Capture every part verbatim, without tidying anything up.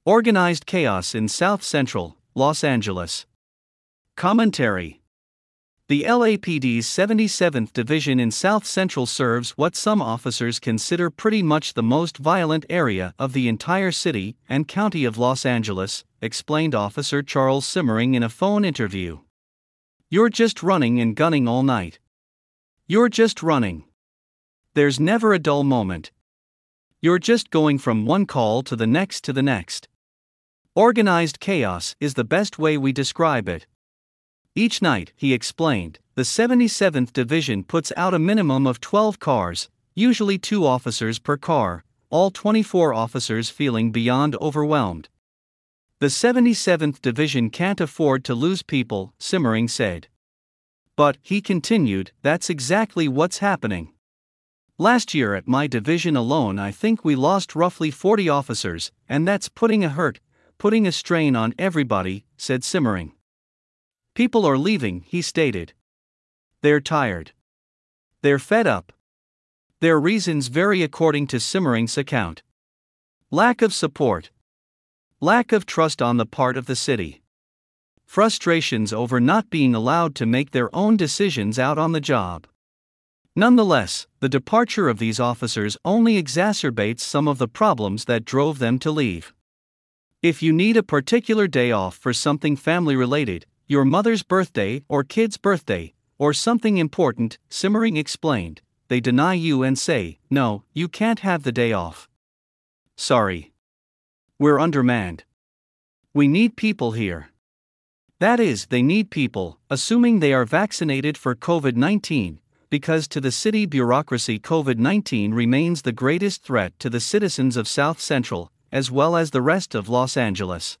Organized chaos in South Central, Los Angeles. Commentary. The L A P D's seventy-seventh Division in South Central serves what some officers consider pretty much the most violent area of the entire city and county of Los Angeles, explained Officer Charles Simmering in a phone interview. You're just running and gunning all night. You're just running. There's never a dull moment. You're just going from one call to the next to the next. Organized chaos is the best way we describe it. Each night, he explained, the seventy-seventh Division puts out a minimum of twelve cars, usually two officers per car, all twenty-four officers feeling beyond overwhelmed. The seventy-seventh Division can't afford to lose people, Simmering said. But, he continued, that's exactly what's happening. Last year at my division alone I think we lost roughly forty officers, and that's putting a hurt, putting a strain on everybody, said Simmering. People are leaving, he stated. They're tired. They're fed up. Their reasons vary according to Simmering's account. Lack of support. Lack of trust on the part of the city. Frustrations over not being allowed to make their own decisions out on the job. Nonetheless, the departure of these officers only exacerbates some of the problems that drove them to leave. If you need a particular day off for something family-related, your mother's birthday or kid's birthday, or something important, Simmering explained, they deny you and say, no, you can't have the day off. Sorry. We're undermanned. We need people here. That is, they need people, assuming they are vaccinated for COVID nineteen, because to the city bureaucracy COVID nineteen remains the greatest threat to the citizens of South Central, as well as the rest of Los Angeles.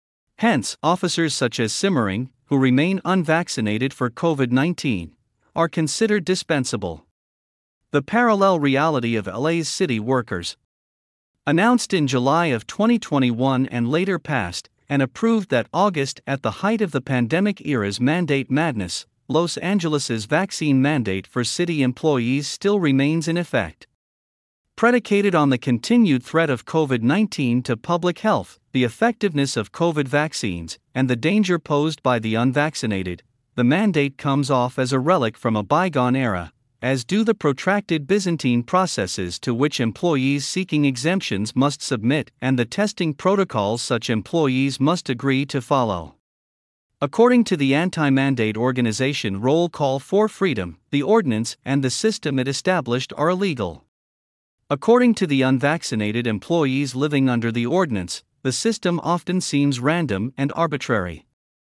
Hence, officers such as Simmering, who remain unvaccinated for COVID nineteen, are considered dispensable. The parallel reality of L A's city workers. Announced in July of twenty twenty-one and later passed and approved that August at the height of the pandemic era's mandate madness, Los Angeles's vaccine mandate for city employees still remains in effect. Predicated on the continued threat of COVID nineteen to public health, the effectiveness of COVID vaccines, and the danger posed by the unvaccinated, the mandate comes off as a relic from a bygone era, as do the protracted Byzantine processes to which employees seeking exemptions must submit and the testing protocols such employees must agree to follow. According to the anti-mandate organization Roll Call for Freedom, the ordinance and the system it established are illegal. According to the unvaccinated employees living under the ordinance, the system often seems random and arbitrary.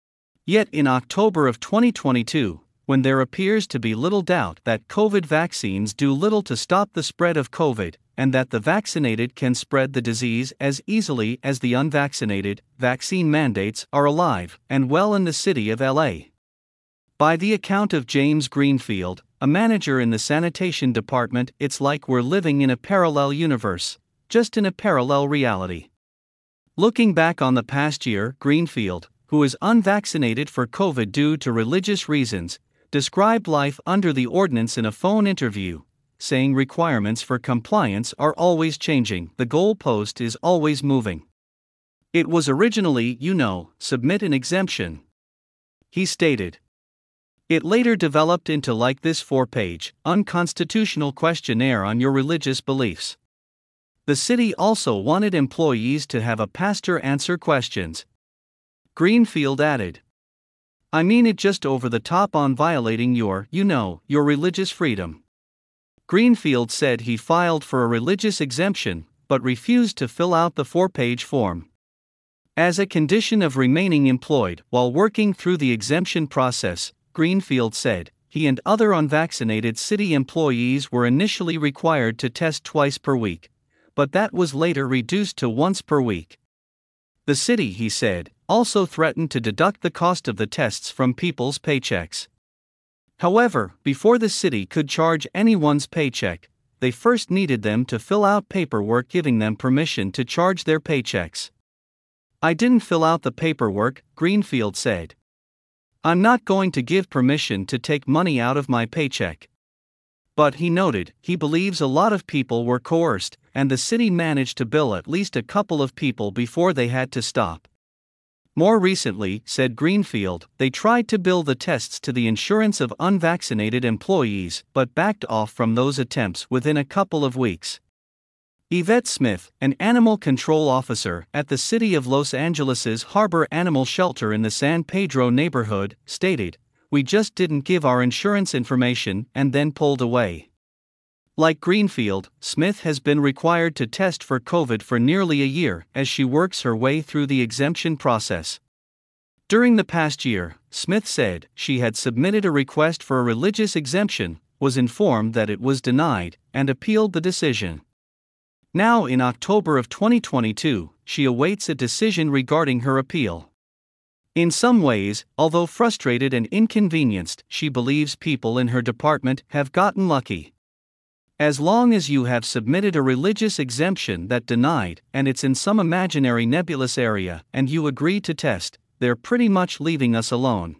Yet in October of twenty twenty-two, when there appears to be little doubt that COVID vaccines do little to stop the spread of COVID, and that the vaccinated can spread the disease as easily as the unvaccinated, vaccine mandates are alive and well in the city of L A. By the account of James Greenfield, a manager in the sanitation department, it's like we're living in a parallel universe, just in a parallel reality. Looking back on the past year, Greenfield, who is unvaccinated for COVID due to religious reasons, described life under the ordinance in a phone interview, saying requirements for compliance are always changing, the goalpost is always moving. It was originally, you know, submit an exemption, he stated. It later developed into like this four-page, unconstitutional questionnaire on your religious beliefs. The city also wanted employees to have a pastor answer questions. Greenfield added, I mean it just over the top on violating your, you know, your religious freedom. Greenfield said he filed for a religious exemption, but refused to fill out the four-page form. As a condition of remaining employed while working through the exemption process, Greenfield said, he and other unvaccinated city employees were initially required to test twice per week, but that was later reduced to once per week. The city, he said, also threatened to deduct the cost of the tests from people's paychecks. However, before the city could charge anyone's paycheck, they first needed them to fill out paperwork giving them permission to charge their paychecks. I didn't fill out the paperwork, Greenfield said. I'm not going to give permission to take money out of my paycheck. But he noted, he believes a lot of people were coerced, and the city managed to bill at least a couple of people before they had to stop. More recently, said Greenfield, they tried to bill the tests to the insurance of unvaccinated employees but backed off from those attempts within a couple of weeks. Yvette Smith, an animal control officer at the City of Los Angeles's Harbor Animal Shelter in the San Pedro neighborhood, stated, "We just didn't give our insurance information and then pulled away." Like Greenfield, Smith has been required to test for COVID for nearly a year as she works her way through the exemption process. During the past year, Smith said she had submitted a request for a religious exemption, was informed that it was denied, and appealed the decision. Now in October of twenty twenty-two, she awaits a decision regarding her appeal. In some ways, although frustrated and inconvenienced, she believes people in her department have gotten lucky. As long as you have submitted a religious exemption that denied, and it's in some imaginary nebulous area, and you agree to test, they're pretty much leaving us alone.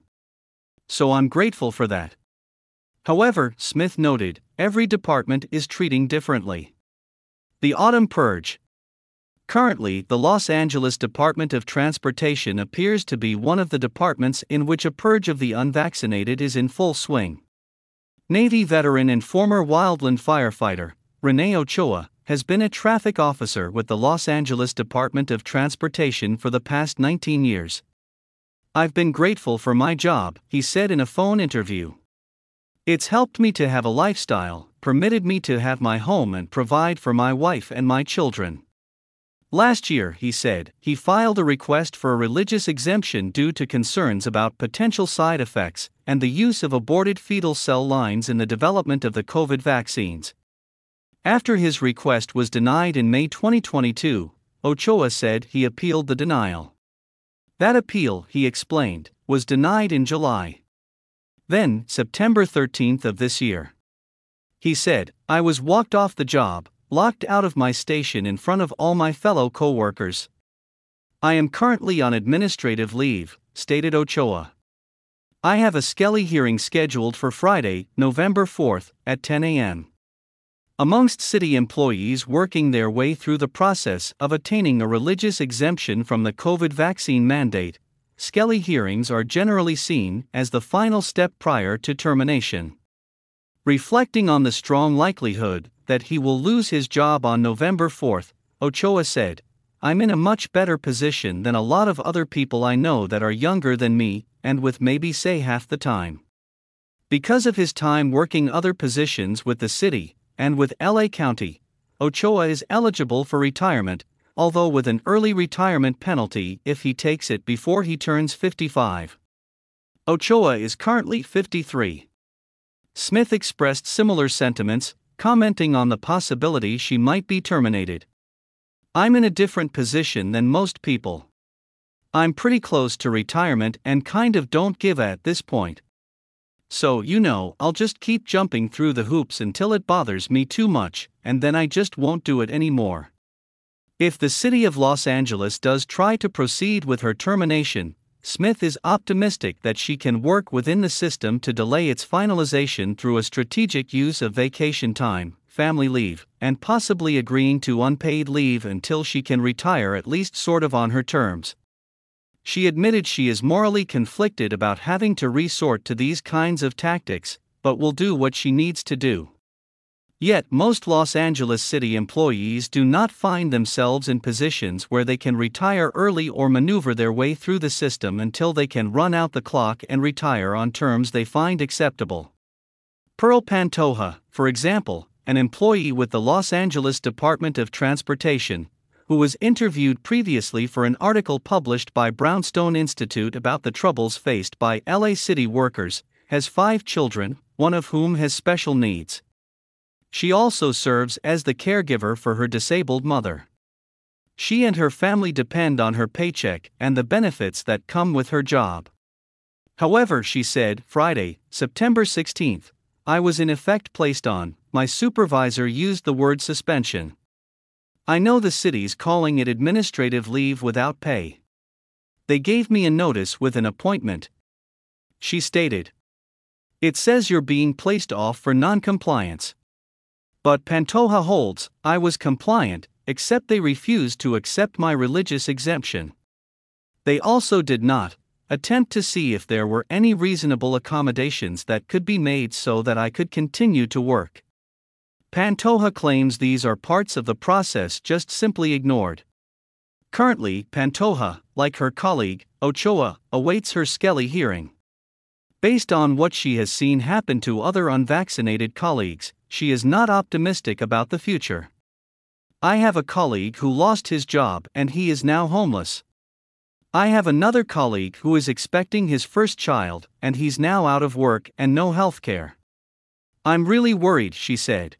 So I'm grateful for that. However, Smith noted, every department is treating differently. The autumn purge. Currently, the Los Angeles Department of Transportation appears to be one of the departments in which a purge of the unvaccinated is in full swing. Navy veteran and former wildland firefighter, Renee Ochoa, has been a traffic officer with the Los Angeles Department of Transportation for the past nineteen years. "I've been grateful for my job," he said in a phone interview. "It's helped me to have a lifestyle, permitted me to have my home and provide for my wife and my children." Last year, he said, he filed a request for a religious exemption due to concerns about potential side effects and the use of aborted fetal cell lines in the development of the COVID vaccines. After his request was denied in May twenty twenty-two, Ochoa said he appealed the denial. That appeal, he explained, was denied in July. Then, September thirteenth of this year. He said, "I was walked off the job, locked out of my station in front of all my fellow co-workers. I am currently on administrative leave," stated Ochoa. "I have a Skelly hearing scheduled for Friday, November fourth, at ten a m Amongst city employees working their way through the process of attaining a religious exemption from the COVID vaccine mandate, Skelly hearings are generally seen as the final step prior to termination. Reflecting on the strong likelihood that he will lose his job on November fourth, Ochoa said, "I'm in a much better position than a lot of other people I know that are younger than me, and with maybe say half the time." Because of his time working other positions with the city and with L A County, Ochoa is eligible for retirement, although with an early retirement penalty if he takes it before he turns fifty-five. Ochoa is currently fifty-three. Smith expressed similar sentiments, commenting on the possibility she might be terminated. "I'm in a different position than most people. I'm pretty close to retirement and kind of don't give a at this point. So, you know, I'll just keep jumping through the hoops until it bothers me too much, and then I just won't do it anymore." If the city of Los Angeles does try to proceed with her termination, Smith is optimistic that she can work within the system to delay its finalization through a strategic use of vacation time, family leave, and possibly agreeing to unpaid leave until she can retire at least sort of on her terms. She admitted she is morally conflicted about having to resort to these kinds of tactics, but will do what she needs to do. Yet most Los Angeles city employees do not find themselves in positions where they can retire early or maneuver their way through the system until they can run out the clock and retire on terms they find acceptable. Pearl Pantoja, for example, an employee with the Los Angeles Department of Transportation, who was interviewed previously for an article published by Brownstone Institute about the troubles faced by L A city workers, has five children, one of whom has special needs. She also serves as the caregiver for her disabled mother. She and her family depend on her paycheck and the benefits that come with her job. However, she said, Friday, September sixteenth, "I was in effect placed on, my supervisor used the word suspension. I know the city's calling it administrative leave without pay. They gave me a notice with an appointment," she stated. "It says you're being placed off for non-compliance. But Pantoja holds, I was compliant, except they refused to accept my religious exemption. They also did not attempt to see if there were any reasonable accommodations that could be made so that I could continue to work. Pantoja claims these are parts of the process just simply ignored. Currently, Pantoja, like her colleague, Ochoa, awaits her Skelly hearing. Based on what she has seen happen to other unvaccinated colleagues, she is not optimistic about the future. I have a colleague who lost his job and he is now homeless. I have another colleague who is expecting his first child and he's now out of work and no health care. I'm really worried, she said.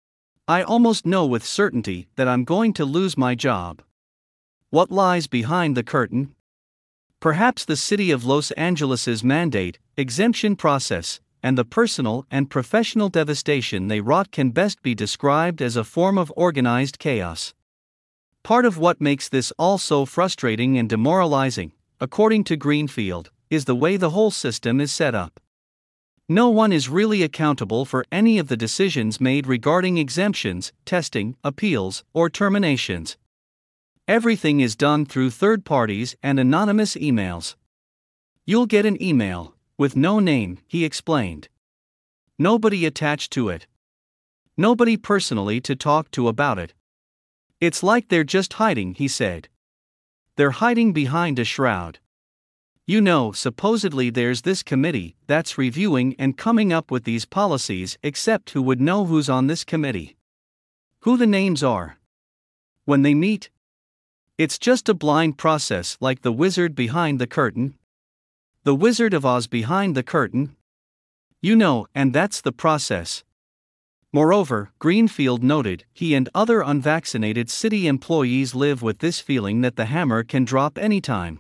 I almost know with certainty that I'm going to lose my job. What lies behind the curtain? Perhaps the city of Los Angeles's mandate, exemption process, and the personal and professional devastation they wrought can best be described as a form of organized chaos. Part of what makes this all so frustrating and demoralizing, according to Greenfield, is the way the whole system is set up. No one is really accountable for any of the decisions made regarding exemptions, testing, appeals, or terminations. Everything is done through third parties and anonymous emails. You'll get an email, with no name, he explained. Nobody attached to it. Nobody personally to talk to about it. It's like they're just hiding, he said. They're hiding behind a shroud. You know, supposedly there's this committee that's reviewing and coming up with these policies, except who would know who's on this committee? Who the names are? When they meet? It's just a blind process like the wizard behind the curtain. The Wizard of Oz behind the curtain? You know, and that's the process. Moreover, Greenfield noted, he and other unvaccinated city employees live with this feeling that the hammer can drop anytime.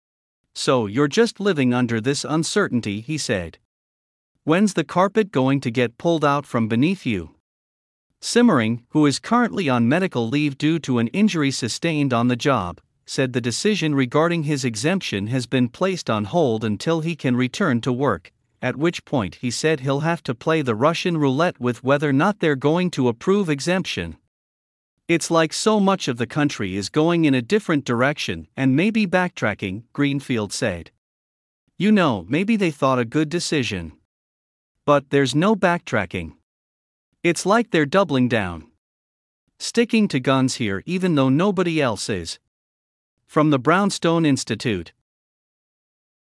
So you're just living under this uncertainty, he said. When's the carpet going to get pulled out from beneath you? Simmering, who is currently on medical leave due to an injury sustained on the job, said the decision regarding his exemption has been placed on hold until he can return to work, at which point he said he'll have to play the Russian roulette with whether or not they're going to approve exemption. It's like so much of the country is going in a different direction and maybe backtracking, Greenfield said. You know, maybe they thought a good decision. But there's no backtracking. It's like they're doubling down. Sticking to guns here even though nobody else is. From the Brownstone Institute.